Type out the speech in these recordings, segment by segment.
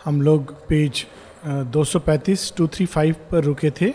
हम लोग पेज 235 235 पर रुके थे।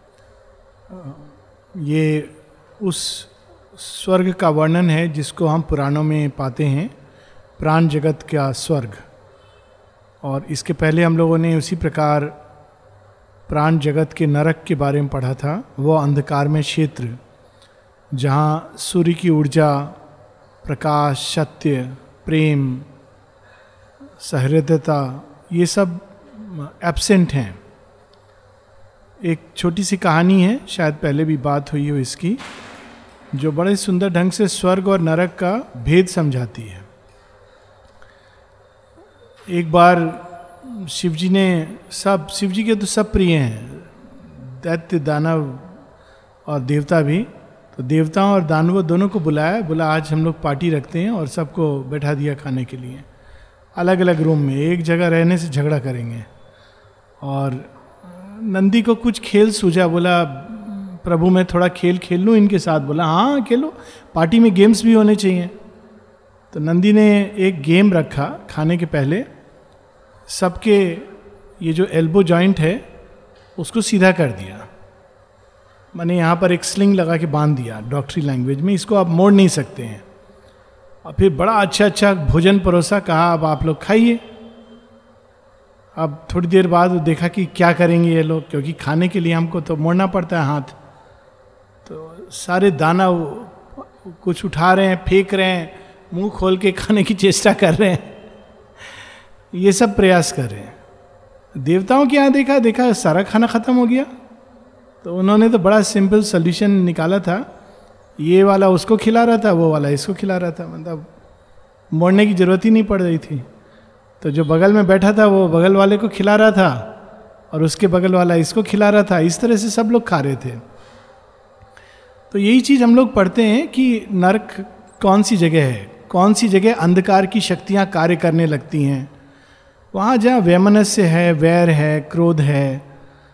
ये उस स्वर्ग का वर्णन है जिसको हम पुराणों में पाते हैं, प्राण जगत का स्वर्ग। और इसके पहले हम लोगों ने उसी प्रकार प्राण जगत के नरक के बारे में पढ़ा था। वो अंधकार में क्षेत्र जहाँ सूर्य की ऊर्जा, प्रकाश, सत्य, प्रेम, सहृदयता ये सब एब्सेंट हैं। एक छोटी सी कहानी है, शायद पहले भी बात हुई हो इसकी, जो बड़े सुंदर ढंग से स्वर्ग और नरक का भेद समझाती है। एक बार शिव जी के तो सब प्रिय हैं, दैत्य, दानव और देवता भी। तो देवताओं और दानवों दोनों को बोला आज हम लोग पार्टी रखते हैं, और सबको बैठा दिया खाने के लिए अलग अलग रूम में। एक जगह रहने से झगड़ा करेंगे। और नंदी को कुछ खेल सूझा, बोला प्रभु मैं थोड़ा खेल खेल लूँ इनके साथ। बोला हाँ खेलो, पार्टी में गेम्स भी होने चाहिए। तो नंदी ने एक गेम रखा खाने के पहले, सबके ये जो एल्बो जॉइंट है उसको सीधा कर दिया। मैंने यहाँ पर एक स्लिंग लगा के बांध दिया, डॉक्टरी लैंग्वेज में, इसको आप मोड़ नहीं सकते हैं। और फिर बड़ा अच्छा भोजन परोसा, कहा अब आप लोग खाइए। अब थोड़ी देर बाद देखा कि क्या करेंगे ये लोग, क्योंकि खाने के लिए हमको तो मोड़ना पड़ता है हाथ। तो सारे दाना कुछ उठा रहे हैं, फेंक रहे हैं, मुंह खोल के खाने की चेष्टा कर रहे हैं, ये सब प्रयास कर रहे हैं। देवताओं के यहाँ देखा सारा खाना खत्म हो गया। तो उन्होंने तो बड़ा सिंपल सोल्यूशन निकाला था, ये वाला उसको खिला रहा था, वो वाला इसको खिला रहा था, मतलब मोड़ने की जरूरत ही नहीं पड़ रही थी। तो जो बगल में बैठा था वो बगल वाले को खिला रहा था, और उसके बगल वाला इसको खिला रहा था। इस तरह से सब लोग खा रहे थे। तो यही चीज हम लोग पढ़ते हैं कि नरक कौन सी जगह है, कौन सी जगह अंधकार की शक्तियां कार्य करने लगती हैं। वहाँ जहाँ वैमनस्य है, वैर है, क्रोध है,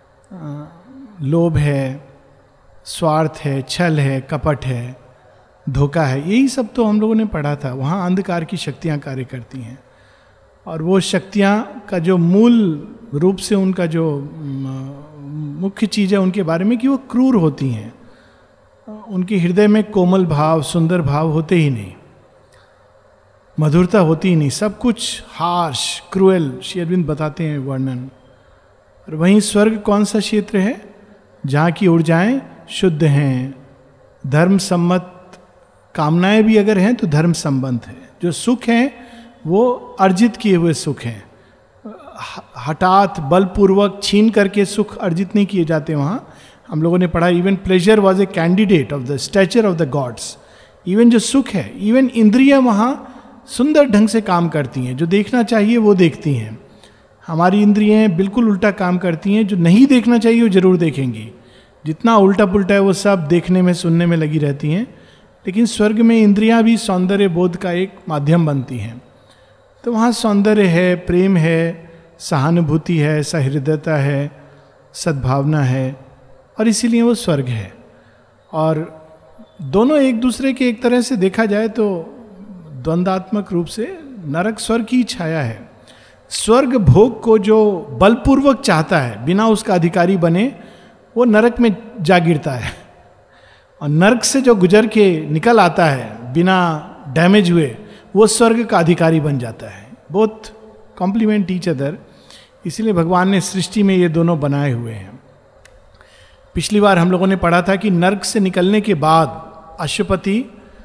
लोभ है, स्वार्थ है, छल है, कपट है, धोखा है, यही सब तो हम लोगों ने पढ़ा था। वहाँ अंधकार की शक्तियाँ कार्य करती हैं। और वो शक्तियाँ का जो मूल रूप से उनका जो मुख्य चीज़ है उनके बारे में कि वो क्रूर होती हैं। उनके हृदय में कोमल भाव, सुंदर भाव होते ही नहीं, मधुरता होती ही नहीं, सब कुछ हार्श, क्रूएल, श्री अरविंद बताते हैं वर्णन। और वहीं स्वर्ग कौन सा क्षेत्र है जहाँ की ऊर्जाएं शुद्ध हैं, धर्म सम्मत कामनाएं भी अगर हैं तो धर्म संबंध है। जो सुख हैं वो अर्जित किए हुए सुख हैं, हठात बलपूर्वक छीन करके सुख अर्जित नहीं किए जाते। वहाँ हम लोगों ने पढ़ा, even pleasure was a candidate of the stature of the gods. Even जो सुख है, इवन इंद्रियां वहाँ सुंदर ढंग से काम करती हैं, जो देखना चाहिए वो देखती हैं। हमारी इंद्रियां बिल्कुल उल्टा काम करती हैं, जो नहीं देखना चाहिए वो जरूर देखेंगी। जितना उल्टा पुल्टा है वो सब देखने में, सुनने में लगी रहती हैं। लेकिन स्वर्ग में इंद्रियां भी सौंदर्य बोध का एक माध्यम बनती हैं। तो वहाँ सौंदर्य है, प्रेम है, सहानुभूति है, सहृदयता है, सद्भावना है, और इसीलिए वो स्वर्ग है। और दोनों एक दूसरे के एक तरह से देखा जाए तो द्वंद्वात्मक रूप से नरक स्वर्ग की छाया है। स्वर्ग भोग को जो बलपूर्वक चाहता है बिना उसका अधिकारी बने, वो नरक में जा गिरता है। और नरक से जो गुजर के निकल आता है बिना डैमेज हुए, वो स्वर्ग का अधिकारी बन जाता है। Both complement each other. इसीलिए भगवान ने सृष्टि में ये दोनों बनाए हुए हैं। पिछली बार हम लोगों ने पढ़ा था कि नरक से निकलने के बाद अश्वपति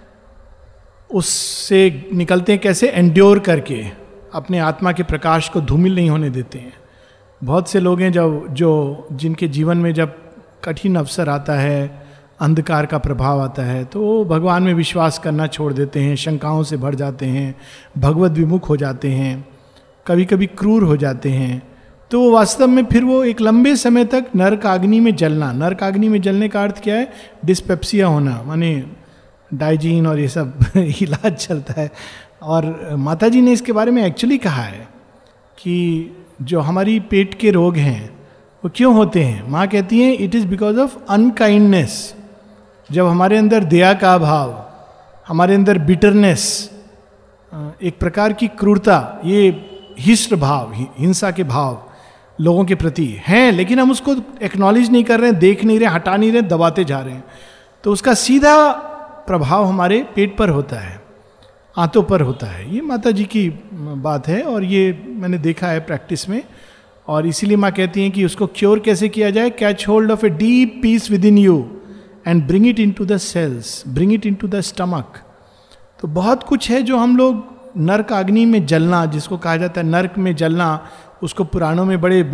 उससे निकलते हैं कैसे, एंड्योर करके, अपने आत्मा के प्रकाश को धूमिल नहीं होने देते हैं। बहुत से लोग हैं जिनके जीवन में जब कठिन अवसर आता है, अंधकार का प्रभाव आता है, तो वो भगवान में विश्वास करना छोड़ देते हैं, शंकाओं से भर जाते हैं, भगवत विमुख हो जाते हैं, कभी कभी क्रूर हो जाते हैं। तो वो वास्तव में फिर वो एक लंबे समय तक नरक अग्नि में जलना, नरक अग्नि में जलने का अर्थ क्या है, डिस्पेप्सिया होना, माने डाइजीन और ये सब इलाज चलता है। और माता जी ने इसके बारे में एक्चुअली कहा है कि जो हमारी पेट के रोग हैं वो क्यों होते हैं। माँ कहती हैं it is because of unkindness. जब हमारे अंदर दया का अभाव, हमारे अंदर बिटरनेस, एक प्रकार की क्रूरता, ये हिंस्र भाव, हिंसा के भाव लोगों के प्रति हैं, लेकिन हम उसको एक्नॉलेज नहीं कर रहे हैं, देख नहीं रहे, हटा नहीं रहे, दबाते जा रहे हैं, तो उसका सीधा प्रभाव हमारे पेट पर होता है, आंतों पर होता है। ये माता जी की बात है और ये मैंने देखा है प्रैक्टिस में, और इसीलिए माँ कहती हैं कि उसको क्योर कैसे किया जाए, catch hold of a deep peace within you and bring it into the cells, bring it into the stomach. तो बहुत कुछ है जो हम लोग नर्क अग्नि में जलना, जिसको कहा जाता है नर्क में जलना, उसको पुराणों में बड़े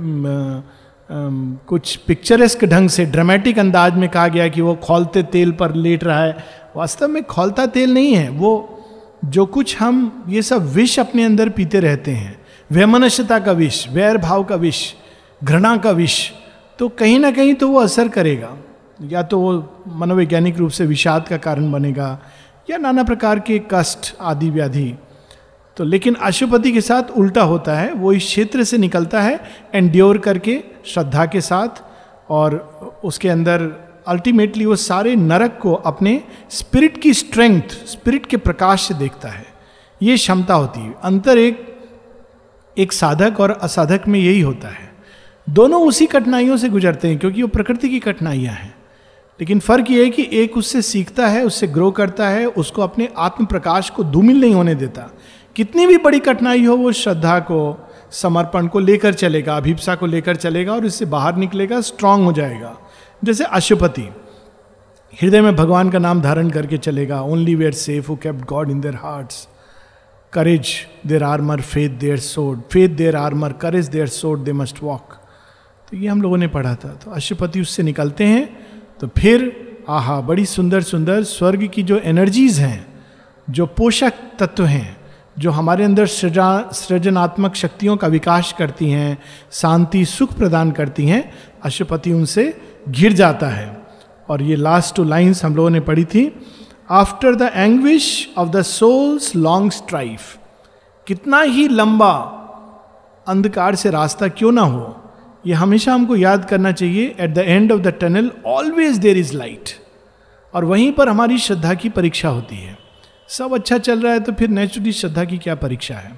कुछ पिक्चरेस्क ढंग से ड्रामेटिक अंदाज में कहा गया कि वो खौलते तेल पर लेट रहा है। वास्तव में खौलता तेल नहीं है वो, जो कुछ हम ये सब विष अपने अंदर पीते रहते हैं, वैमनस्यता का विष, वैर भाव का विष, घृणा का विष, तो कहीं ना कहीं तो वो असर करेगा, या तो वो मनोवैज्ञानिक रूप से विषाद का कारण बनेगा या नाना प्रकार के कष्ट आदि व्याधि। तो लेकिन अशुपति के साथ उल्टा होता है, वो इस क्षेत्र से निकलता है एंड्योर करके श्रद्धा के साथ, और उसके अंदर अल्टीमेटली वो सारे नरक को अपने स्पिरिट की स्ट्रेंथ, स्पिरिट के प्रकाश से देखता है। ये क्षमता होती है। अंतर एक साधक और असाधक में यही होता है। दोनों उसी कठिनाइयों से गुजरते हैं क्योंकि वो प्रकृति की कठिनाइयां हैं, लेकिन फर्क ये है कि एक उससे सीखता है, उससे ग्रो करता है, उसको अपने आत्म प्रकाश को धूमिल नहीं होने देता। कितनी भी बड़ी कठिनाई हो, वो श्रद्धा को, समर्पण को लेकर चलेगा, अभिप्सा को लेकर चलेगा और इससे बाहर निकलेगा, स्ट्रांग हो जाएगा। जैसे अशुपति हृदय में भगवान का नाम धारण करके चलेगा, only were safe who kept God in their hearts, courage their armour, faith their sword, faith their armour, courage their sword, they must walk. तो ये हम लोगों ने पढ़ा था। तो अशुपति उससे निकलते हैं, तो फिर आहा, बड़ी सुंदर सुंदर स्वर्ग की जो एनर्जीज हैं, जो पोषक तत्व हैं, जो हमारे अंदर सृजनात्मक शक्तियों का विकास करती हैं, शांति सुख प्रदान करती हैं, अशुपति उनसे घिर जाता है। और ये लास्ट 2 लाइन्स हम लोगों ने पढ़ी थी, after the anguish of the soul's long strife. कितना ही लंबा अंधकार से रास्ता क्यों ना हो, ये हमेशा हमको याद करना चाहिए, at the end of the tunnel always there is light. और वहीं पर हमारी श्रद्धा की परीक्षा होती है। सब अच्छा चल रहा है तो फिर नेचुरली श्रद्धा की क्या परीक्षा है।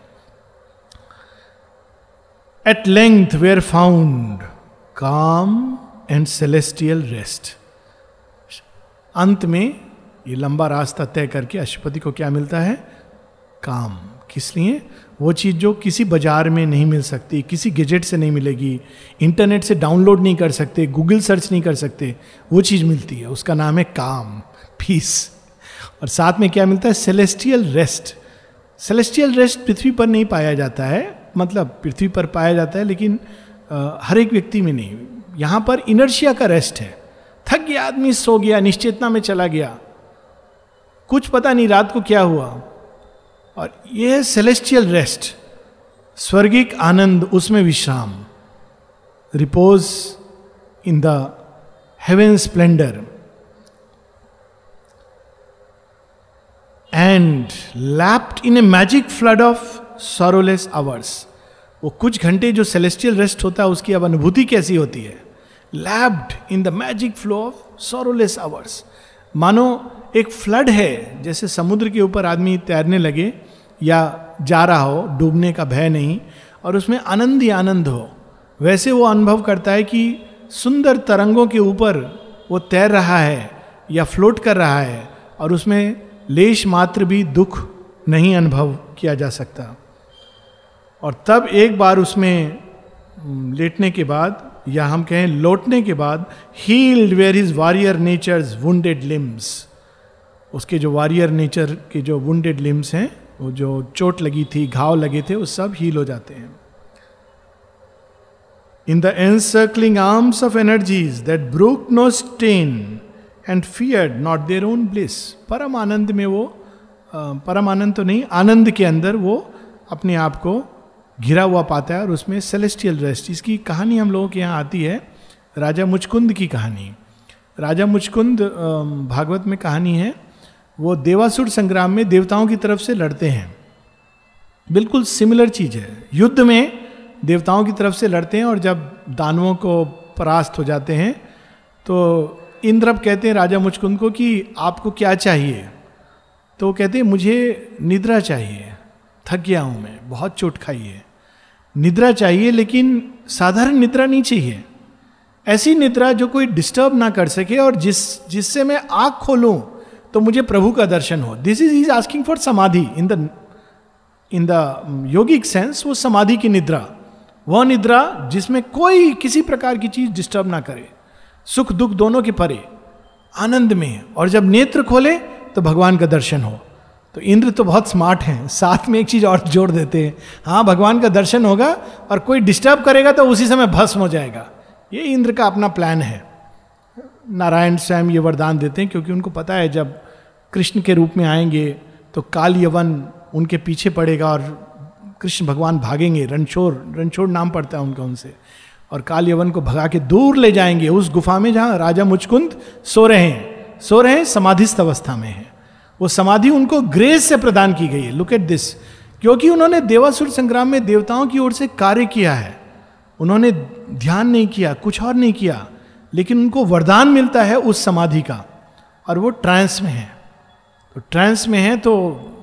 At length were found calm and celestial rest. अंत में ये लंबा रास्ता तय करके अशुपति को क्या मिलता है? काम। किस लिए? वो चीज जो किसी बाजार में नहीं मिल सकती, किसी गैजेट से नहीं मिलेगी, इंटरनेट से डाउनलोड नहीं कर सकते, गूगल सर्च नहीं कर सकते, वो चीज मिलती है, उसका नाम है काम, पीस। और साथ में क्या मिलता है? Celestial rest. सेलेस्टियल रेस्ट पृथ्वी पर नहीं पाया जाता है, मतलब पृथ्वी पर पाया जाता है लेकिन हर एक व्यक्ति में नहीं। यहां पर इनर्शिया का रेस्ट है। थक गया आदमी, सो गया, निश्चेतना में चला गया, कुछ पता नहीं रात को क्या हुआ। और यह है सेलेस्टियल रेस्ट, स्वर्गिक आनंद, उसमें विश्राम, repose in the heaven splendour. And lapped in a magic flood of sorrowless hours. वो कुछ घंटे जो सेलेस्टियल रेस्ट होता है उसकी अब अनुभूति कैसी होती है? Lapped in the magic flow of sorrowless hours. मानो एक फ्लड है, जैसे समुद्र के ऊपर आदमी तैरने लगे या जा रहा हो, डूबने का भय नहीं, और उसमें आनंद ही आनंद हो, वैसे वो अनुभव करता है कि सुंदर तरंगों के ऊपर वो तैर रहा है या फ्लोट कर रहा है, और उसमें लेश मात्र भी दुख नहीं अनुभव किया जा सकता। और तब एक बार उसमें लेटने के बाद, या हम कहें लौटने के बाद, healed were his warrior nature's wounded limbs. उसके जो वॉरियर नेचर के जो वुंडेड लिम्स हैं, वो जो चोट लगी थी, घाव लगे थे, वो सब हील हो जाते हैं। In the encircling arms of energies that broke no stain and feared not their own bliss. परम आनंद में वो, परम आनंद तो नहीं, आनंद के अंदर वो अपने आप को घिरा हुआ पाता है, और उसमें सेलेस्टियल रेस्ट। इसकी कहानी हम लोगों के यहाँ आती है, राजा मुचकुंद की कहानी। राजा मुचकुंद भागवत में कहानी है, वो देवासुर संग्राम में देवताओं की तरफ से लड़ते हैं। बिल्कुल सिमिलर चीज है, युद्ध में देवताओं की तरफ से लड़ते हैं, और जब दानवों को परास्त हो जाते हैं तो इंद्र कहते हैं राजा मुचकुंद को कि आपको क्या चाहिए? तो वो कहते हैं मुझे निद्रा चाहिए, थक गया हूं मैं, बहुत चोट खाई है। निद्रा चाहिए, लेकिन साधारण निद्रा नहीं चाहिए। ऐसी निद्रा जो कोई डिस्टर्ब ना कर सके और जिससे मैं आंख खोलूं तो मुझे प्रभु का दर्शन हो। दिस इज आस्किंग फॉर समाधि इन द योगिक सेंस। वो समाधि की निद्रा, वह निद्रा जिसमें कोई किसी प्रकार की चीज डिस्टर्ब ना करे, सुख दुख दोनों के परे, आनंद में। और जब नेत्र खोले तो भगवान का दर्शन हो। तो इंद्र तो बहुत स्मार्ट हैं, साथ में एक चीज और जोड़ देते हैं, हाँ भगवान का दर्शन होगा और कोई डिस्टर्ब करेगा तो उसी समय भस्म हो जाएगा। ये इंद्र का अपना प्लान है। नारायण स्वयं ये वरदान देते हैं क्योंकि उनको पता है जब कृष्ण के रूप में आएंगे तो काल यवन उनके पीछे पड़ेगा और कृष्ण भगवान भागेंगे। रणछोड़ नाम पड़ता है उनका उनसे, और काल यवन को भगा के दूर ले जाएंगे उस गुफा में जहां राजा मुचकुंद सो रहे हैं, समाधिस्थ अवस्था में है। वो समाधि उनको ग्रेस से प्रदान की गई है। लुक एट दिस, क्योंकि उन्होंने देवासुर संग्राम में देवताओं की ओर से कार्य किया है, उन्होंने ध्यान नहीं किया, कुछ और नहीं किया, लेकिन उनको वरदान मिलता है उस समाधि का, और वो ट्रांस में है। तो ट्रांस में है तो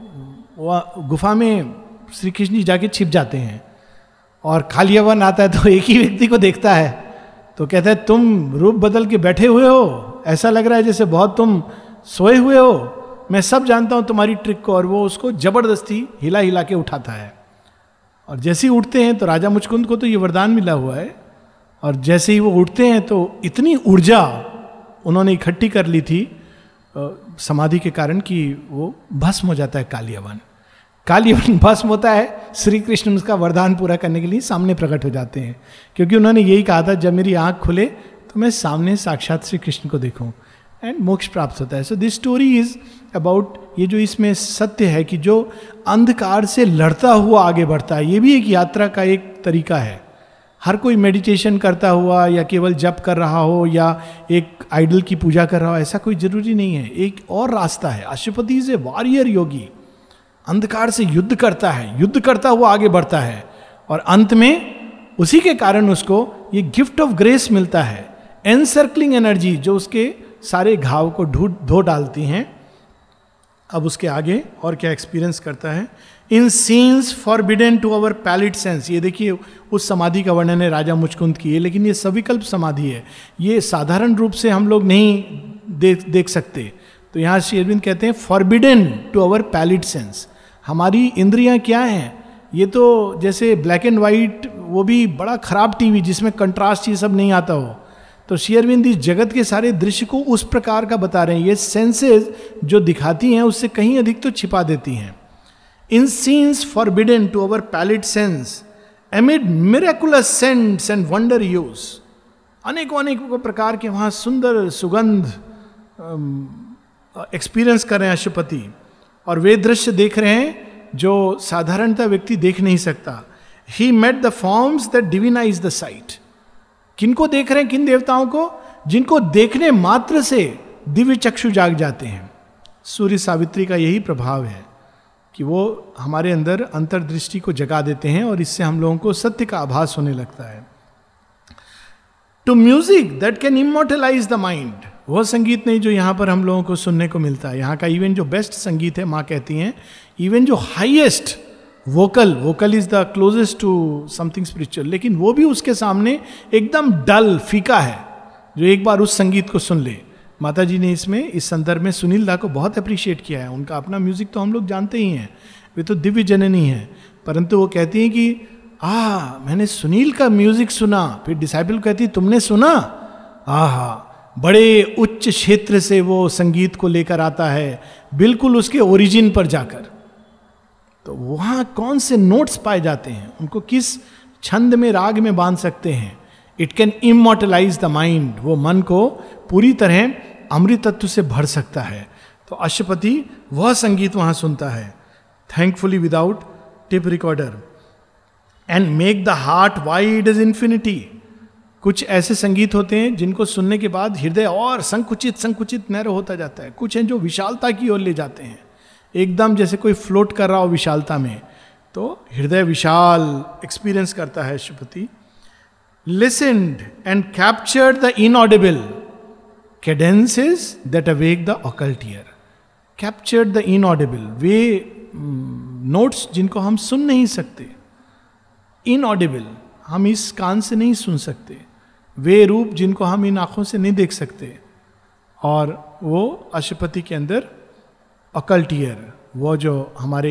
वो गुफा में श्री कृष्ण जी जाके छिप जाते हैं, और कालियावन आता है तो एक ही व्यक्ति को देखता है, तो कहता है तुम रूप बदल के बैठे हुए हो, ऐसा लग रहा है जैसे बहुत तुम सोए हुए हो, मैं सब जानता हूं तुम्हारी ट्रिक को। और वो उसको जबरदस्ती हिला हिला के उठाता है, और जैसे ही उठते हैं तो राजा मुचकुंद को तो ये वरदान मिला हुआ है, और जैसे ही वो उठते हैं तो इतनी ऊर्जा उन्होंने इकट्ठी कर ली थी समाधि के कारण कि वो भस्म हो जाता है कालियवन भस्म होता है। श्री कृष्ण उसका वरदान पूरा करने के लिए सामने प्रकट हो जाते हैं, क्योंकि उन्होंने यही कहा था जब मेरी आंख खुले तो मैं सामने साक्षात श्री कृष्ण को देखूं, एंड मोक्ष प्राप्त होता है। So this story is about, ये जो इसमें सत्य है कि जो अंधकार से लड़ता हुआ आगे बढ़ता है, ये भी एक यात्रा का एक तरीका है। हर कोई मेडिटेशन करता हुआ या केवल जप कर रहा हो या एक आइडल की पूजा कर रहा हो, ऐसा कोई जरूरी नहीं है। एक और रास्ता है। अशुपति इज ए वॉरियर योगी, अंधकार से युद्ध करता है, युद्ध करता हुआ आगे बढ़ता है, और अंत में उसी के कारण उसको ये गिफ्ट ऑफ ग्रेस मिलता है, एनसर्कलिंग एनर्जी जो उसके सारे घाव को धो डालती हैं। अब उसके आगे और क्या एक्सपीरियंस करता है। In scenes forbidden to our pallid sense, ये देखिए उस समाधि का वर्णन है राजा मुचकुंद की, लेकिन ये सविकल्प समाधि है, ये साधारण रूप से हम लोग नहीं देख सकते। तो यहाँ श्री अरविंद कहते हैं forbidden to our pallid sense. हमारी इंद्रियां क्या हैं? ये तो जैसे ब्लैक एंड वाइट, वो भी बड़ा खराब टीवी जिसमें कंट्रास्ट ये सब नहीं आता हो। तो श्री अरविंद इस जगत के सारे दृश्य को उस प्रकार का बता रहे हैं। ये सेंसेस जो दिखाती हैं उससे कहीं अधिक तो छिपा देती हैं। In scenes forbidden to our pallid sense amid miraculous scents and wonder hues, अनेकों प्रकार के वहां सुंदर सुगंध एक्सपीरियंस कर रहे हैं अशुपति, और वे दृश्य देख रहे हैं जो साधारणतः व्यक्ति देख नहीं सकता। He met the forms that divinise the sight. किनको देख रहे हैं? किन देवताओं को? जिनको देखने मात्र से दिव्य चक्षु जाग जाते हैं। सूर्य सावित्री का यही प्रभाव है कि वो हमारे अंदर अंतर्दृष्टि को जगा देते हैं और इससे हम लोगों को सत्य का आभास होने लगता है। To music that can immortalise the mind, वह संगीत नहीं जो यहाँ पर हम लोगों को सुनने को मिलता है। यहाँ का इवन जो बेस्ट संगीत है, माँ कहती हैं, इवन जो highest vocal is the closest to something spiritual, लेकिन वो भी उसके सामने एकदम डल फीका है। जो एक बार उस संगीत को सुन ले, माता जी ने इसमें इस संदर्भ में सुनील दा को बहुत अप्रिशिएट किया है। उनका अपना म्यूजिक तो हम लोग जानते ही हैं, वे तो दिव्य जननी है, परंतु वो कहती हैं कि मैंने सुनील का म्यूजिक सुना। फिर डिसाइपल कहती तुमने सुना? बड़े उच्च क्षेत्र से वो संगीत को लेकर आता है, बिल्कुल उसके ओरिजिन पर जाकर। तो वहां कौन से नोट्स पाए जाते हैं, उनको किस छंद में राग में बांध सकते हैं। It can immortalise the mind, वो मन को पूरी तरह अमृत तत्व से भर सकता है। तो अशुपति वह संगीत वहां सुनता है, thankfully without tape recorder, and make the heart wide as infinity. कुछ ऐसे संगीत होते हैं जिनको सुनने के बाद हृदय और संकुचित नैरो होता जाता है। कुछ हैं जो विशालता की ओर ले जाते हैं, एकदम जैसे कोई फ्लोट कर रहा हो विशालता में, तो हृदय विशाल एक्सपीरियंस करता है Ashwapati. Listened and captured the inaudible cadences that awake the occult ear. Captured the inaudible, वे नोट्स जिनको हम सुन नहीं सकते, इनऑडिबल, हम इस कान से नहीं सुन सकते, वे रूप जिनको हम इन आंखों से नहीं देख सकते, और वो अशुपति के अंदर अकल्ट ईयर, वो जो हमारे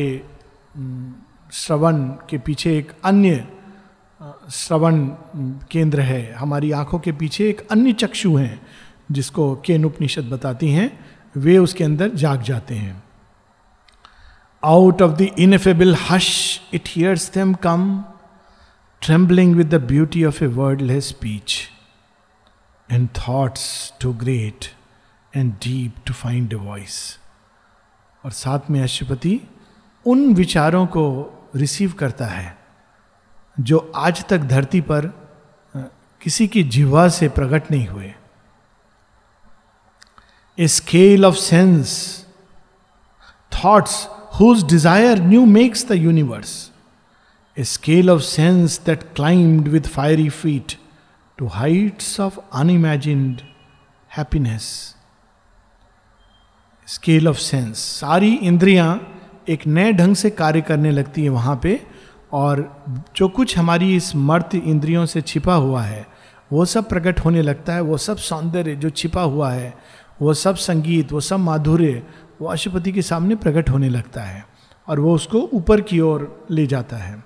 श्रवण के पीछे एक अन्य श्रवण केंद्र है, हमारी आंखों के पीछे एक अन्य चक्षु हैं जिसको केन उपनिषद बताती हैं, वे उसके अंदर जाग जाते हैं. Out of the ineffable hush it hears them come, trembling with the beauty of a wordless speech, and thoughts too great and deep to find a voice. और साथ में अशुपति उन विचारों को रिसीव करता है जो आज तक धरती पर किसी की जिह्वा से प्रकट नहीं हुए. A scale of sense thoughts whose desire new makes the universe, a scale of sense that climbed with fiery feet to heights of unimagined happiness. Scale of sense, सारी इंद्रियां एक नए ढंग से कार्य करने लगती है वहां पे, और जो कुछ हमारी इस मर्त्य इंद्रियों से छिपा हुआ है वो सब प्रकट होने लगता है. वो सब सौंदर्य जो छिपा हुआ है, वो सब संगीत, वो सब माधुर्य, वो अशुपति के सामने प्रकट होने लगता है और वो उसको ऊपर की ओर ले जाता है.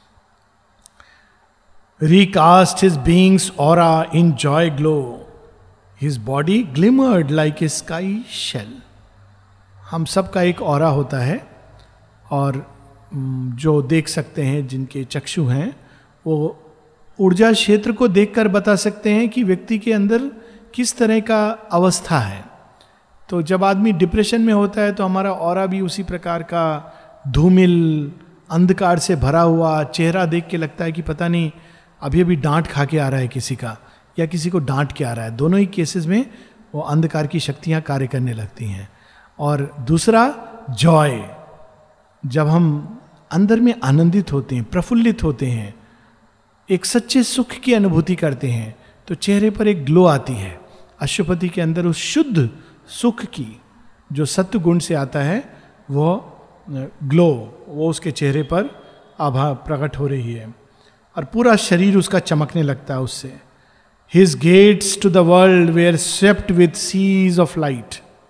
Recast his being's aura in joy glow, his body glimmered like a sky shell. हम सबका एक ऑरा होता है, और जो देख सकते हैं, जिनके चक्षु हैं, वो ऊर्जा क्षेत्र को देखकर बता सकते हैं कि व्यक्ति के अंदर किस तरह का अवस्था है. तो जब आदमी डिप्रेशन में होता है तो हमारा ऑरा भी उसी प्रकार का धूमिल अंधकार से भरा हुआ, चेहरा देख के लगता है कि पता नहीं अभी अभी डांट खा के आ रहा है किसी का, या किसी को डांट के आ रहा है. दोनों ही केसेस में वो अंधकार की शक्तियां कार्य करने लगती हैं. और दूसरा जॉय, जब हम अंदर में आनंदित होते हैं, प्रफुल्लित होते हैं, एक सच्चे सुख की अनुभूति करते हैं, तो चेहरे पर एक ग्लो आती है. अशुपति के अंदर उस शुद्ध सुख की जो सत्व गुण से आता है, वो ग्लो, वो उसके चेहरे पर आभा प्रकट हो रही है और पूरा शरीर उसका चमकने लगता है उससे. His gates to the world were swept with seas of light.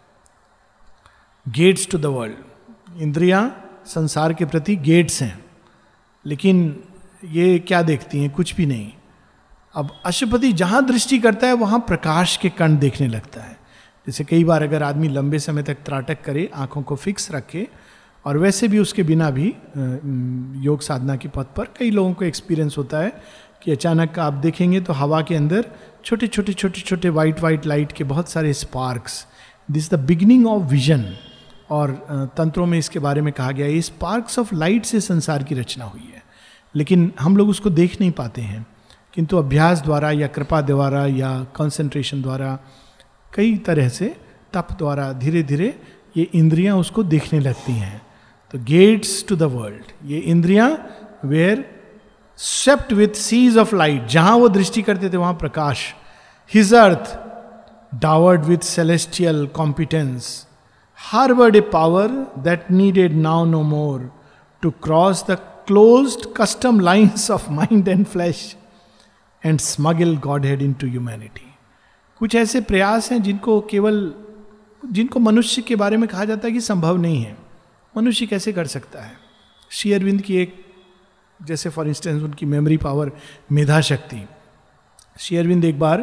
Gates to the world, इंद्रियां संसार के प्रति गेट्स हैं, लेकिन ये क्या देखती हैं? कुछ भी नहीं. अब अशुपति जहां दृष्टि करता है वहां प्रकाश के कण देखने लगता है. जैसे कई बार अगर आदमी लंबे समय तक त्राटक करे, आंखों को फिक्स रखे, और वैसे भी उसके बिना भी योग साधना के पथ पर कई लोगों को एक्सपीरियंस होता है कि अचानक आप देखेंगे तो हवा के अंदर छोटे छोटे छोटे छोटे वाइट लाइट के बहुत सारे sparks. This the beginning of vision. और तंत्रों में इसके बारे में कहा गया है, स्पार्क्स ऑफ लाइट से संसार की रचना हुई है, लेकिन हम लोग उसको देख नहीं पाते हैं. किंतु अभ्यास द्वारा या कृपा द्वारा या कंसंट्रेशन द्वारा, कई तरह से तप द्वारा धीरे धीरे ये इंद्रियां उसको देखने लगती हैं. तो गेट्स टू द वर्ल्ड, ये इंद्रियां were swept with seas of light, जहां वो दृष्टि करते थे वहां प्रकाश. His earth dowered with celestial competence harbored a power that needed now no more to cross the closed custom lines of mind and flesh and smuggle Godhead into humanity. कुछ ऐसे प्रयास हैं जिनको मनुष्य के बारे में कहा जाता है कि संभव नहीं है. मनुष्य कैसे कर सकता है? श्री अरविंद की एक, जैसे फॉर इंस्टेंस उनकी मेमोरी पावर, मेधा शक्ति. श्री अरविंद एक बार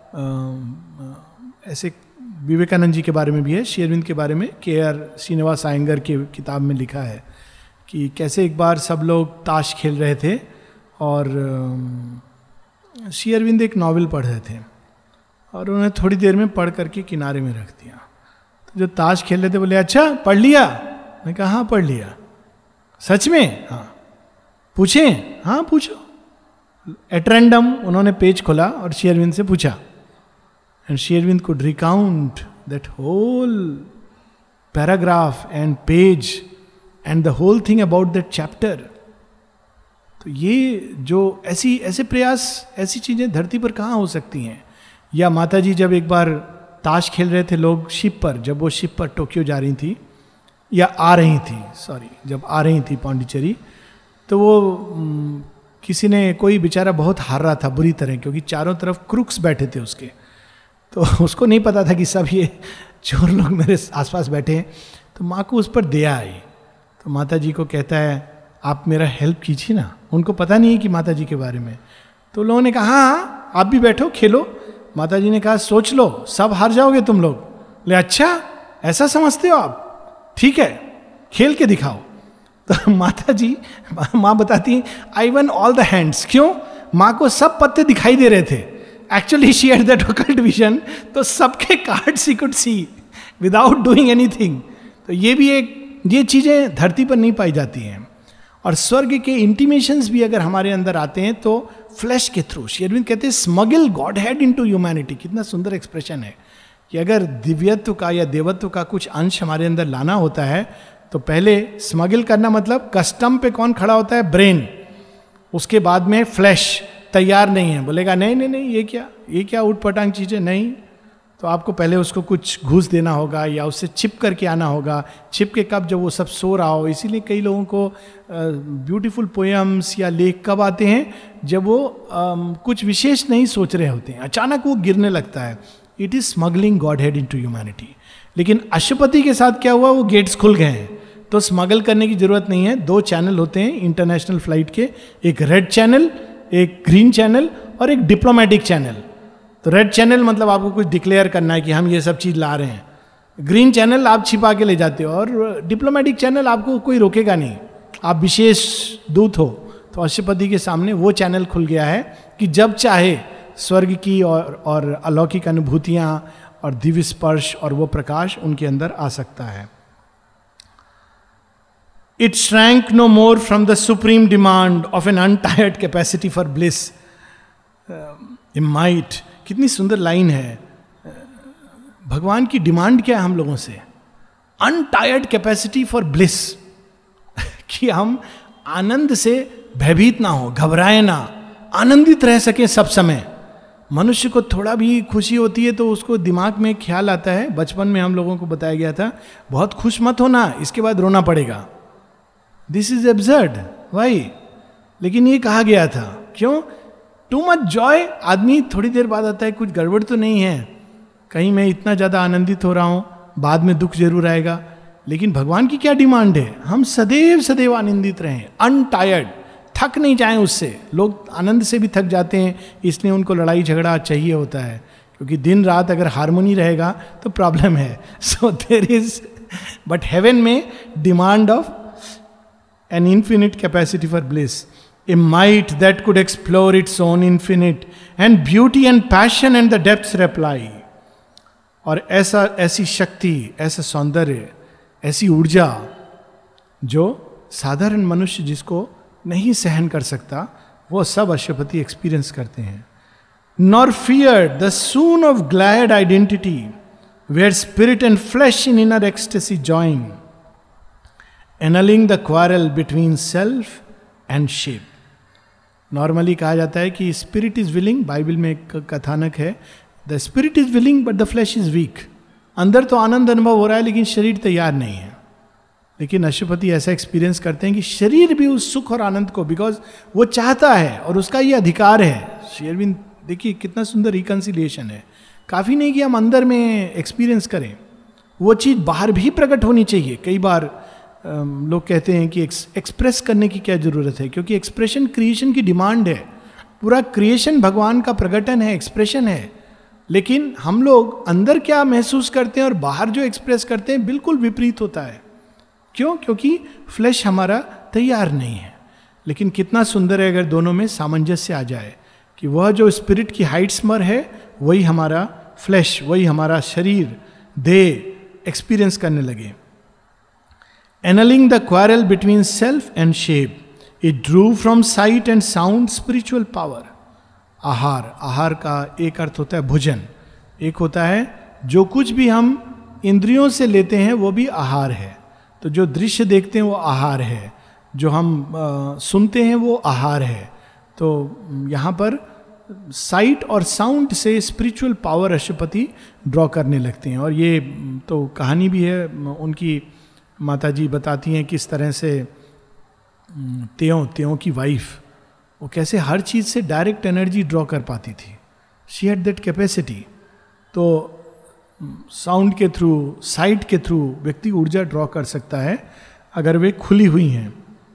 ऐसे, विवेकानंद जी के बारे में भी है, श्री अरविंद के बारे में के.आर. श्रीनिवास अयंगर की किताब में लिखा है कि कैसे एक बार सब लोग ताश खेल रहे थे और श्री अरविंद एक नॉवेल पढ़ रहे थे और उन्हें थोड़ी देर में पढ़ करके किनारे में रख दिया. तो जो ताश खेल रहे थे बोले, अच्छा पढ़ लिया? मैंने कहा हाँ पढ़ लिया. सच में? हाँ. पूछे? हाँ पूछो. एट रैंडम उन्होंने पेज खोला और श्री अरविंद से पूछा. And Sri Aurobindo could recount that whole paragraph and page and the whole thing about that chapter. तो ये जो ऐसे प्रयास, ऐसी चीजें धरती पर कहाँ हो सकती हैं? या माता जी जब एक बार ताश खेल रहे थे लोग शिप पर, जब वो शिप पर टोक्यो जा रही थी या आ रही थी, जब आ रही थी पांडिचेरी, तो वो किसी ने, कोई बेचारा बहुत हार रहा था बुरी तरह, क्योंकि चारों तरफ क्रुक्स बैठे थे उसके, तो उसको नहीं पता था कि सब ये चोर लोग मेरे आसपास बैठे हैं। तो माँ को उस पर दया आई, तो माता जी को कहता है आप मेरा हेल्प कीजिए ना। उनको पता नहीं है कि माता जी के बारे में। तो लोगों ने कहा हाँ आप भी बैठो खेलो। माता जी ने कहा सोच लो सब हार जाओगे तुम लोग। ले अच्छा ऐसा समझते हो आप, ठीक है खेल के दिखाओ। तो माता जी, माँ बताती है I won all the hands. क्यों? माँ को सब पत्ते दिखाई दे रहे थे। Actually she had that occult vision, तो सबके कार्ड्स ही could see without doing anything. तो ये भी एक, ये चीजें धरती पर नहीं पाई जाती हैं। और स्वर्ग के इंटीमेशंस भी अगर हमारे अंदर आते हैं तो फ्लैश के थ्रू। श्री अरविंद कहते हैं smuggle godhead into humanity. कितना सुंदर एक्सप्रेशन है कि अगर दिव्यत्व का या देवत्व का कुछ अंश हमारे अंदर लाना होता है तो पहले स्मगल करना, मतलब कस्टम पे कौन खड़ा होता है? ब्रेन। उसके बाद में फ्लैश तैयार नहीं है, बोलेगा नहीं नहीं नहीं ये क्या उठपटांग चीजें नहीं। तो आपको पहले उसको कुछ घूस देना होगा या उससे छिप करके आना होगा। छिप के कब? जब वो सब सो रहा हो। इसीलिए कई लोगों को ब्यूटीफुल पोएम्स या लेख कब आते हैं? जब वो कुछ विशेष नहीं सोच रहे होते हैं, अचानक वो गिरने लगता है। It is smuggling godhead into humanity. लेकिन अशुपति के साथ क्या हुआ? वो गेट्स खुल गए हैं, तो स्मगल करने की जरूरत नहीं है। 2 चैनल होते हैं इंटरनेशनल फ्लाइट के, एक रेड चैनल, एक ग्रीन चैनल और एक डिप्लोमेटिक चैनल। तो रेड चैनल मतलब आपको कुछ डिक्लेयर करना है कि हम ये सब चीज ला रहे हैं। ग्रीन चैनल आप छिपा के ले जाते हो, और डिप्लोमेटिक चैनल आपको कोई रोकेगा नहीं, आप विशेष दूत हो। तो अशुपति के सामने वो चैनल खुल गया है कि जब चाहे स्वर्ग की और अलौकिक अनुभूतियां और दिव्य स्पर्श और वो प्रकाश उनके अंदर आ सकता है। It shrank no more from the supreme demand of an untired capacity for bliss. Might, कितनी सुंदर लाइन है। भगवान की डिमांड क्या है हम लोगों से? Untired capacity for bliss. कि हम आनंद से भयभीत ना हो, घबराए ना, आनंदित रह सके सब समय। मनुष्य को थोड़ा भी खुशी होती है तो उसको दिमाग में ख्याल आता है, बचपन में हम लोगों को बताया गया था बहुत खुश मत होना, इसके बाद रोना पड़ेगा। This is absurd, why? लेकिन ये कहा गया था, क्यों? टू मच जॉय, आदमी थोड़ी देर बाद आता है कुछ गड़बड़ तो नहीं है, कहीं मैं इतना ज्यादा आनंदित हो रहा हूं, बाद में दुख जरूर आएगा। लेकिन भगवान की क्या डिमांड है? हम सदैव सदैव आनंदित रहें, अनटायर्ड, थक नहीं जाएं उससे। लोग आनंद से भी थक जाते हैं, इसलिए उनको लड़ाई झगड़ा चाहिए होता है, क्योंकि दिन रात अगर हार्मोनी रहेगा तो प्रॉब्लम है। So there is, but heaven में demand of an infinite capacity for bliss, a might that could explore its own infinite and beauty and passion and the depths reply। और ऐसी शक्ति, ऐसा सौंदर्य, ऐसी ऊर्जा जो साधारण मनुष्य जिसको नहीं सहन कर सकता, वो सब अशुपति एक्सपीरियंस करते हैं। Nor feared the soon of glad identity where spirit and flesh in inner ecstasy join, annulling the quarrel between self and shape। Normally कहा जाता है कि स्पिरिट इज विलिंग, बाइबल में एक कथानक है, the spirit is willing but the flesh is weak. अंदर तो आनंद अनुभव हो रहा है लेकिन शरीर तैयार नहीं है। लेकिन अशुपति ऐसा एक्सपीरियंस करते हैं कि शरीर भी उस सुख और आनंद को, बिकॉज वो चाहता है और उसका ये अधिकार है। श्री अरविंद देखिए कितना सुंदर रिकंसिलिएशन है। काफी नहीं कि हम अंदर में एक्सपीरियंस करें, वो चीज बाहर भी प्रकट होनी चाहिए। कई बार लोग कहते हैं कि एक्सप्रेस करने की क्या जरूरत है, क्योंकि एक्सप्रेशन क्रिएशन की डिमांड है। पूरा क्रिएशन भगवान का प्रकटन है, एक्सप्रेशन है। लेकिन हम लोग अंदर क्या महसूस करते हैं और बाहर जो एक्सप्रेस करते हैं बिल्कुल विपरीत होता है। क्यों? क्योंकि फ्लैश हमारा तैयार नहीं है। लेकिन कितना सुंदर है अगर दोनों में सामंजस्य आ जाए कि वह जो स्पिरिट की हाइट्स मर है वही हमारा फ्लैश, वही हमारा शरीर, देह एक्सपीरियंस करने लगे। Annulling the quarrel between self and shape, it drew from sight and sound spiritual power। आहार, आहार का एक अर्थ होता है भोजन, एक होता है जो कुछ भी हम इंद्रियों से लेते हैं वो भी आहार है। तो जो दृश्य देखते हैं वो आहार है, जो हम सुनते हैं वो आहार है। तो यहाँ पर साइट और साउंड से स्पिरिचुअल पावर अशुपति ड्रॉ करने लगते हैं। और ये तो कहानी भी है उनकी, माता जी बताती हैं किस तरह से त्यों की वाइफ वो कैसे हर चीज से डायरेक्ट एनर्जी ड्रॉ कर पाती थी. She had that capacity. तो साउंड के थ्रू, साइट के थ्रू व्यक्ति ऊर्जा ड्रॉ कर सकता है अगर वे खुली हुई हैं.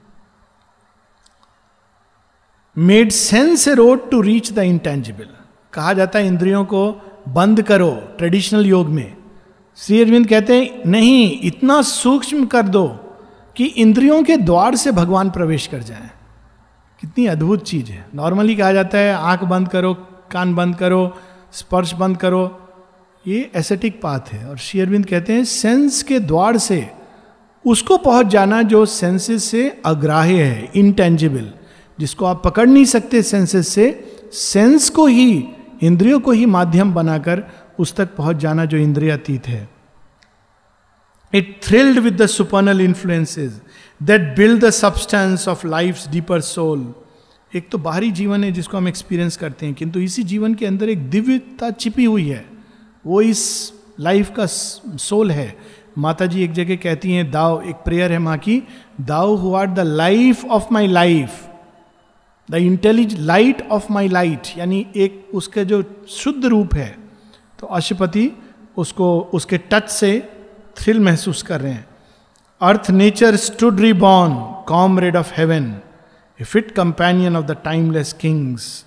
Made sense a road to reach the intangible. कहा जाता है इंद्रियों को बंद करो ट्रेडिशनल योग में. श्री अरविंद कहते हैं नहीं, इतना सूक्ष्म कर दो कि इंद्रियों के द्वार से भगवान प्रवेश कर जाए. कितनी अद्भुत चीज है. नॉर्मली कहा जाता है आंख बंद करो, कान बंद करो, स्पर्श बंद करो, ये एस्थेटिक पाथ है. और श्री अरविंद कहते हैं सेंस के द्वार से उसको पहुंच जाना जो सेंसेस से अग्राह्य है, इंटेंजिबल, जिसको आप पकड़ नहीं सकते सेंसेस से. सेंस को ही, इंद्रियों को ही माध्यम बनाकर उस तक पहुंच जाना जो इंद्रियातीत है. It thrilled with the supernal influences that build the substance of life's deeper soul. एक तो बाहरी जीवन है जिसको हम एक्सपीरियंस करते हैं, किंतु इसी जीवन के अंदर एक दिव्यता छिपी हुई है, वो इस लाइफ का सोल है. माता जी एक जगह कहती हैं, दाओ, एक प्रेयर है माँ की, thou who are the life of my life, the intelligent light of my light, यानी एक उसका जो शुद्ध रूप है. तो अशुपति उसको उसके टच से थ्रिल महसूस कर रहे हैं. Earth nature stood reborn, comrade of heaven, a fit companion of the timeless kings.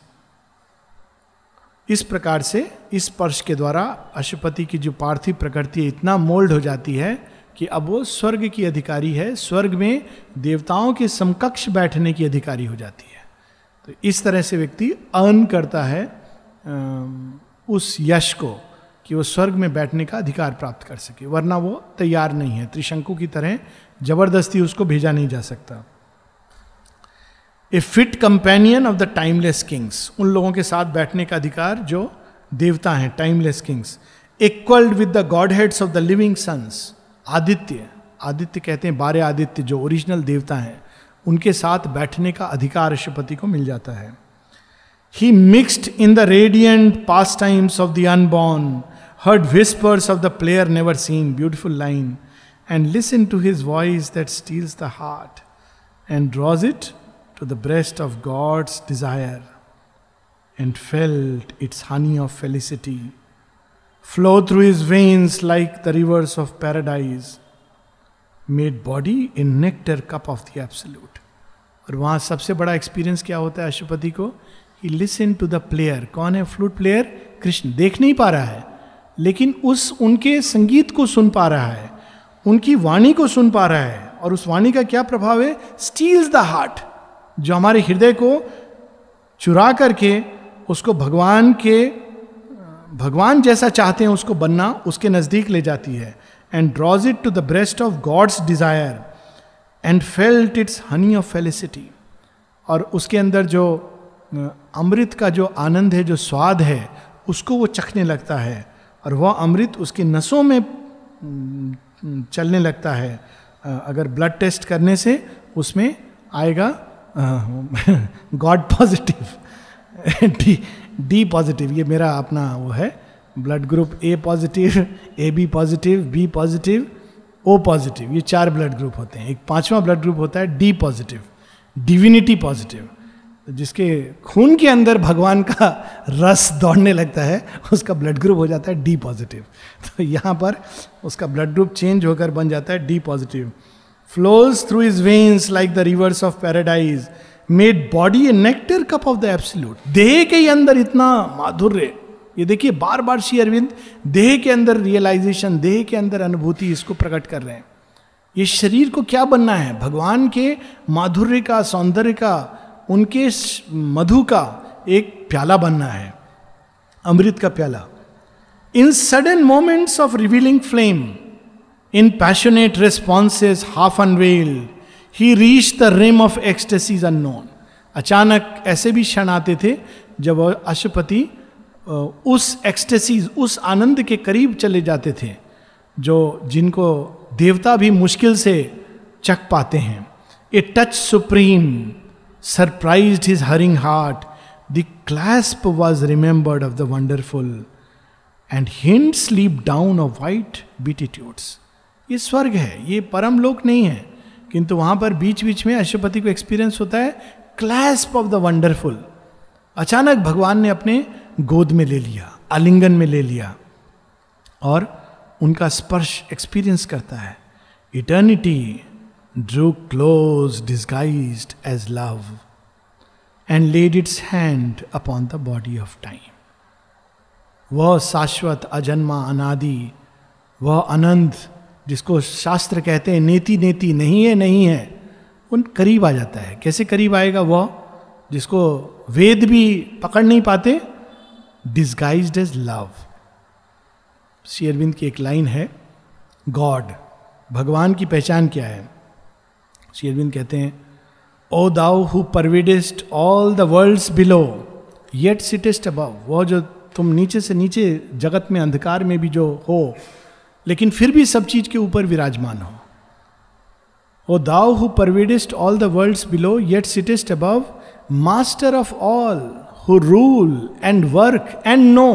इस प्रकार से इस स्पर्श के द्वारा अशुपति की जो पार्थिव प्रकृति है इतना मोल्ड हो जाती है कि अब वो स्वर्ग की अधिकारी है, स्वर्ग में देवताओं के समकक्ष बैठने की अधिकारी हो जाती है. तो इस तरह से व्यक्ति अर्न करता है उस यश को कि वो स्वर्ग में बैठने का अधिकार प्राप्त कर सके, वरना वो तैयार नहीं है. त्रिशंकु की तरह जबरदस्ती उसको भेजा नहीं जा सकता. A fit companion of the timeless kings, उन लोगों के साथ बैठने का अधिकार जो देवता हैं, timeless kings. Equalled with the godheads of the living suns, Aditya, Aditya कहते हैं 12 आदित्य जो ओरिजिनल देवता हैं, उनके साथ बैठने का अधिकार अशुपति को मिल जाता है. He mixed in the radiant pastimes of the unborn, heard whispers of the player never seen, beautiful line, and listened to his voice that steals the heart and draws it to the breast of God's desire, and felt its honey of felicity flow through his veins like the rivers of paradise, made body a nectar cup of the absolute. और वहाँ सबसे बड़ा experience क्या होता है अशुपति को? He listened to the player. कौन है फ्लूट प्लेयर? कृष्ण. देख नहीं पा रहा है लेकिन उनके संगीत को सुन पा रहा है, उनकी वाणी को सुन पा रहा है. और उस वाणी का क्या प्रभाव है? स्टील्स द हार्ट, जो हमारे हृदय को चुरा करके उसको भगवान जैसा चाहते हैं उसको बनना, उसके नजदीक ले जाती है. And draws it to the breast of God's desire and felt its honey of felicity. और उसके अंदर जो अमृत का जो आनंद है, जो स्वाद है, उसको वो चखने लगता है और वह अमृत उसकी नसों में चलने लगता है. अगर ब्लड टेस्ट करने से उसमें आएगा गॉड पॉजिटिव, डी पॉजिटिव. ये मेरा अपना वो है blood group, A positive, A B positive, B positive, O positive. ये 4 ब्लड ग्रुप होते हैं. एक 5वां ब्लड ग्रुप होता है डी पॉजिटिव, डिविनिटी पॉजिटिव, जिसके खून के अंदर भगवान का रस दौड़ने लगता है, उसका ब्लड ग्रुप हो जाता है डी पॉजिटिव. तो यहाँ पर उसका ब्लड ग्रुप चेंज होकर बन जाता है D positive. Flows through his veins like the rivers of paradise, made body a nectar cup of the absolute. देह के अंदर इतना माधुर्य, ये देखिए बार बार श्री अरविंद देह के अंदर रियलाइजेशन, देह के अंदर अनुभूति, इसको प्रकट कर रहे हैं. ये शरीर को क्या बनना है? भगवान के माधुर्य का, सौंदर्य का, उनके मधु का एक प्याला बनना है, अमृत का प्याला. In sudden moments of revealing flame, in passionate responses half unveiled, he reach the rim of ecstasies unknown. अचानक ऐसे भी क्षण आते थे जब अशुपति उस एक्सटेसीज, उस आनंद के करीब चले जाते थे जिनको देवता भी मुश्किल से चख पाते हैं. A touch supreme surprised his hurrying heart, the clasp was remembered of the wonderful, and hints leap down of white beatitudes. ये स्वर्ग है, ये परम लोक नहीं है, किंतु वहां पर बीच बीच में अशुपति को एक्सपीरियंस होता है क्लैस्प ऑफ द वंडरफुल, अचानक भगवान ने अपने गोद में ले लिया, आलिंगन में ले लिया और उनका स्पर्श एक्सपीरियंस करता है. Eternity drew close disguised as love and laid its hand upon the body of time. वह शाश्वत, अजन्मा, अनादि, वह अनंत जिसको शास्त्र कहते हैं नेति नेति, नहीं है नहीं है, उन करीब आ जाता है. कैसे करीब आएगा? वह जिसको वेद भी पकड़ नहीं पाते, disguised as love. Shri Aurobindo की एक लाइन है, गॉड, भगवान की पहचान क्या है? श्री अरविंद कहते हैं, O thou who pervadest all the worlds below yet sittest above. वह जो तुम नीचे से नीचे जगत में अंधकार में भी जो हो, लेकिन फिर भी सब चीज के ऊपर विराजमान हो. O thou who pervadest all the worlds below yet sittest above, master of all who rule and work and know.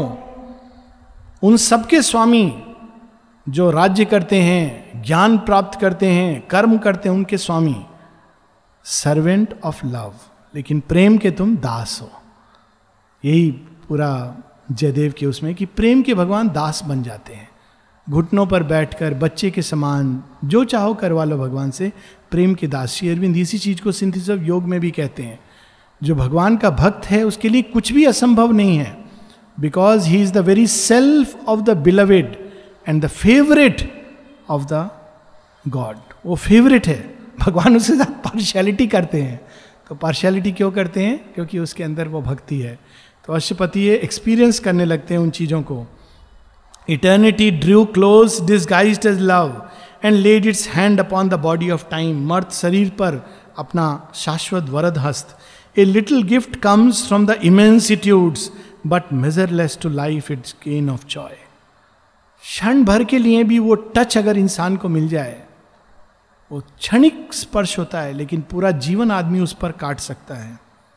उन सबके स्वामी जो राज्य करते हैं, ज्ञान प्राप्त करते हैं, कर्म करते हैं, उनके स्वामी. सर्वेंट ऑफ लव, लेकिन प्रेम के तुम दास हो. यही पूरा जयदेव के उसमें कि प्रेम के भगवान दास बन जाते हैं. घुटनों पर बैठकर बच्चे के समान जो चाहो करवा लो भगवान से, प्रेम के दास. श्री अरविंद इसी चीज को सिंथेसिस ऑफ योग में भी कहते हैं. जो भगवान का भक्त है उसके लिए कुछ भी असंभव नहीं है, because he is the very self of the beloved and the favourite of the god. वो फेवरेट है, भगवान उसके साथ पार्शियलिटी करते हैं. तो पार्शियलिटी क्यों करते हैं? क्योंकि उसके अंदर वो भक्ति है. तो अश्वपति ये एक्सपीरियंस करने लगते हैं उन चीजों को. Eternity drew close disguised as love and laid its hand upon the body of time. मर्त शरीर पर अपना शाश्वत वरद हस्त. A little gift comes from the immensitudes but measureless to life its gain of joy. क्षण भर के लिए भी वो टच अगर इंसान को मिल जाए, वो क्षणिक स्पर्श होता है, लेकिन पूरा जीवन आदमी उस पर काट सकता है.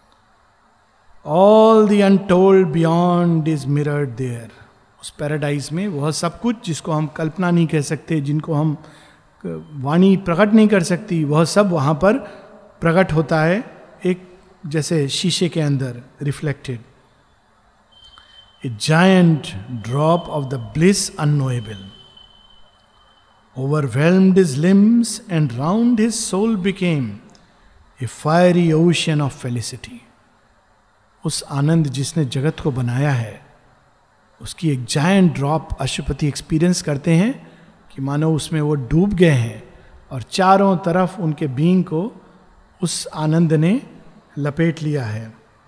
All the untold beyond is mirrored there. उस पैराडाइज में वह सब कुछ जिसको हम कल्पना नहीं कह सकते, जिनको हम वाणी प्रकट नहीं कर सकती, वह सब वहां पर प्रकट होता है, एक जैसे शीशे के अंदर reflected. A giant drop of the bliss unknowable overwhelmed his limbs and round his soul became a fiery ocean of felicity. उस आनंद जिसने जगत को बनाया है, उसकी एक जायंट ड्रॉप अश्वपति एक्सपीरियंस करते हैं कि मानो उसमें वो डूब गए हैं और चारों तरफ उनके बीइंग को उस आनंद ने लपेट लिया है.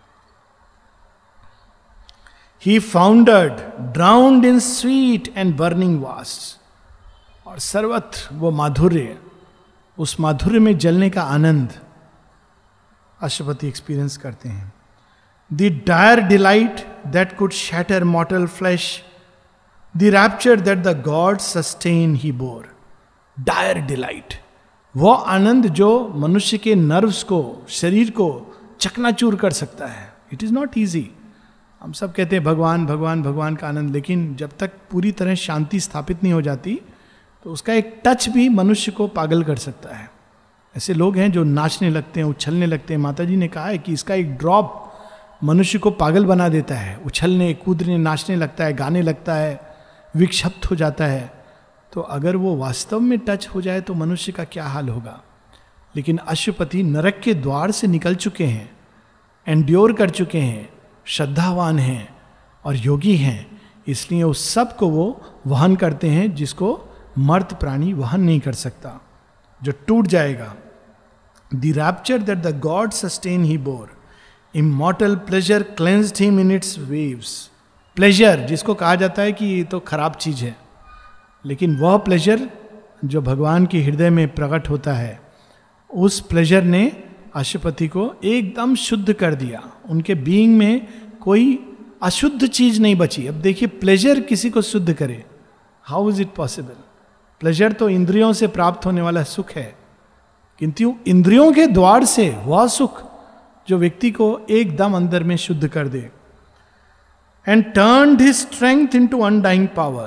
He foundered, drowned in sweet and burning vasts. और सर्वत्र वो माधुर्य, उस माधुर्य में जलने का आनंद अश्वपति एक्सपीरियंस करते हैं. The dire delight that could shatter mortal flesh, the rapture that the god sustain he bore. Dire delight, वो आनंद जो मनुष्य के नर्व्स को, शरीर को चकनाचूर कर सकता है. It is not easy. हम सब कहते हैं भगवान भगवान भगवान का आनंद, लेकिन जब तक पूरी तरह शांति स्थापित नहीं हो जाती तो उसका एक टच भी मनुष्य को पागल कर सकता है. ऐसे लोग हैं जो नाचने लगते हैं, उछलने लगते हैं. माता जी ने कहा है कि इसका एक ड्रॉप मनुष्य को पागल बना देता है. उछलने, कूदने, नाचने लगता है, गाने लगता है, विक्षिप्त हो जाता है. तो अगर वो वास्तव में टच हो जाए तो मनुष्य का क्या हाल होगा. लेकिन अश्वपति नरक के द्वार से निकल चुके हैं, एंड्योर कर चुके हैं, श्रद्धावान हैं और योगी हैं, इसलिए उस सब को वो वहन करते हैं जिसको मर्त प्राणी वहन नहीं कर सकता, जो टूट जाएगा. The rapture that the god sustain he bore, immortal pleasure cleansed him in its waves. Pleasure जिसको कहा जाता है कि ये तो खराब चीज है, लेकिन वह प्लेजर जो भगवान के हृदय में प्रकट होता है, उस प्लेजर ने अश्वपति को एकदम शुद्ध कर दिया. उनके बीइंग में कोई अशुद्ध चीज नहीं बची. अब देखिए, प्लेजर किसी को शुद्ध करे, how is it possible. Pleasure तो इंद्रियों से प्राप्त होने वाला सुख है, किंतु इंद्रियों के द्वार से वह सुख जो व्यक्ति को एकदम अंदर में शुद्ध कर दे. And turned his strength into undying power,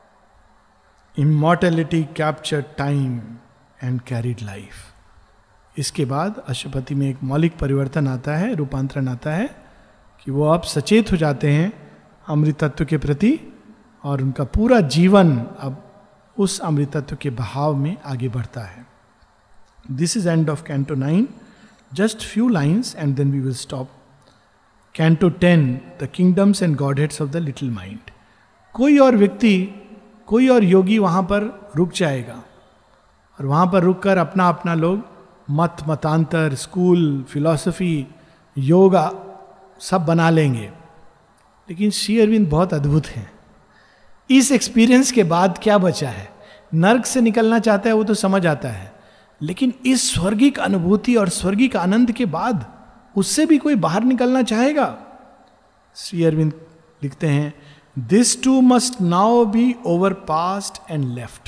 immortality captured time and carried life. इसके बाद अशुपति में एक मौलिक परिवर्तन आता है, रूपांतरण आता है कि वो अब सचेत हो जाते हैं अमृत तत्व के प्रति और उनका पूरा जीवन अब उस अमृत तत्व के बहाव में आगे बढ़ता है. This is end of canto 9. Just few lines and then we will stop. Canto 10, the kingdoms and godheads of the little mind. कोई और व्यक्ति, कोई और योगी वहां पर रुक जाएगा और वहां पर रुककर अपना अपना लोग मत मतांतर, स्कूल, फिलॉसफी, योगा सब बना लेंगे. लेकिन श्री अरविंद बहुत अद्भुत हैं. इस एक्सपीरियंस के बाद क्या बचा है? नर्क से निकलना चाहता है वो तो समझ आता है, लेकिन इस स्वर्गिक अनुभूति और स्वर्गिक आनंद के बाद उससे भी कोई बाहर निकलना चाहेगा? श्री अरविंद लिखते हैं, this too must now be overpassed and left.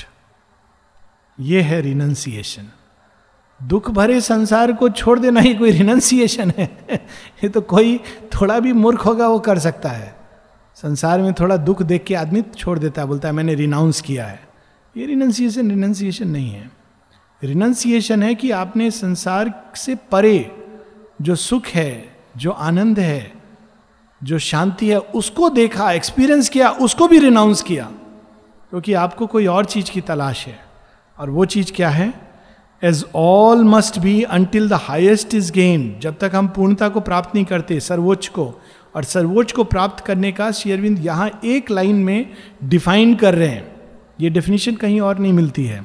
ये है रिनंसिएशन. दुख भरे संसार को छोड़ देना ही कोई रिनंसिएशन है. ये तो कोई थोड़ा भी मूर्ख होगा वो कर सकता है. संसार में थोड़ा दुख देख के आदमी छोड़ देता है, बोलता है मैंने रिनाउंस किया है. ये रिनंसिएशन नहीं है. रिनंसिएशन है कि आपने संसार से परे जो सुख है, जो आनंद है, जो शांति है, उसको देखा, एक्सपीरियंस किया, उसको भी रिनाउंस किया, क्योंकि आपको कोई और चीज की तलाश है. और वो चीज क्या है? As all must be until the highest is gain. जब तक हम पूर्णता को प्राप्त नहीं करते, सर्वोच्च को, और सर्वोच्च को प्राप्त करने का श्री अरविंद यहां एक लाइन में डिफाइन कर रहे हैं. ये डेफिनेशन कहीं और नहीं मिलती है.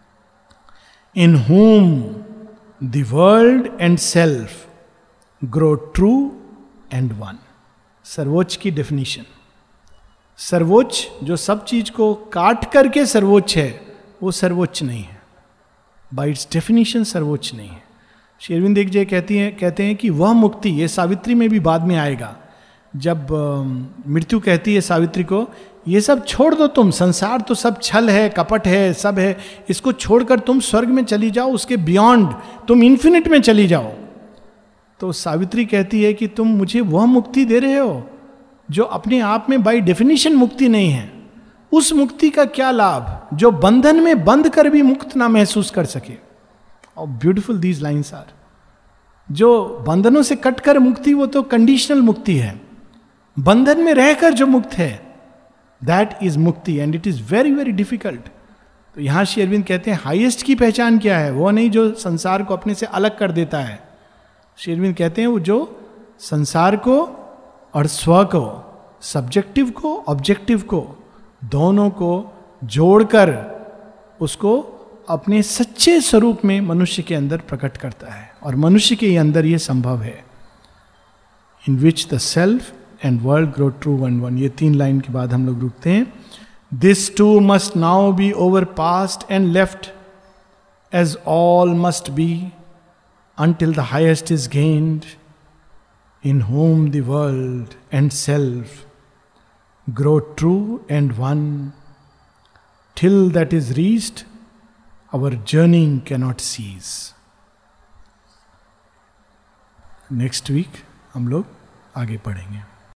इन whom the world and self grow true and one. सर्वोच्च की डेफिनेशन. सर्वोच्च जो सब चीज को काट करके सर्वोच्च है, वो सर्वोच्च नहीं है. बाय इट्स डेफिनेशन सर्वोच्च नहीं है. श्री अरविंद एक जगह कहते हैं कि वह मुक्ति, ये सावित्री में भी बाद में आएगा, जब मृत्यु कहती है सावित्री को, ये सब छोड़ दो तुम, संसार तो सब छल है, कपट है, सब है, इसको छोड़कर तुम स्वर्ग में चली जाओ, उसके बियॉन्ड तुम इन्फिनिट में चली जाओ. तो सावित्री कहती है कि तुम मुझे वह मुक्ति दे रहे हो जो अपने आप में बाय डेफिनेशन मुक्ति नहीं है. उस मुक्ति का क्या लाभ जो बंधन में बंध कर भी मुक्त ना महसूस कर सके. और ब्यूटिफुल दीज लाइन्स आर. जो बंधनों से कटकर मुक्ति, वो तो कंडीशनल मुक्ति है. बंधन में रहकर जो मुक्त है, दैट इज मुक्ति, and it is very very difficult. तो यहां श्री अरविंद कहते हैं हाईएस्ट की पहचान क्या है? वो नहीं जो संसार को अपने से अलग कर देता है. श्री अरविंद कहते हैं वो जो संसार को और स्व को, सब्जेक्टिव को, ऑब्जेक्टिव को, दोनों को जोड़कर उसको अपने सच्चे स्वरूप में मनुष्य के अंदर प्रकट करता है. और मनुष्य के अंदर यह संभव है. In which the self and world grow true one one. ये 3 लाइन के बाद हम लोग रुकते हैं. This too must now be overpassed and left, as all must be until the highest is gained, in whom the world and self grow true and one. Till that is reached, our journeying cannot cease. Next week हम लोग आगे पढ़ेंगे.